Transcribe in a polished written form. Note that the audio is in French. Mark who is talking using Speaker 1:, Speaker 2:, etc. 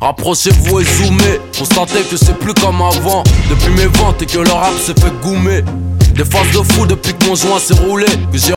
Speaker 1: Approchez-vous et zoomez, constatez que c'est plus comme avant. Depuis mes ventes et que le rap s'est fait goumer. Des phases de fou depuis que mon joint s'est roulé, que j'ai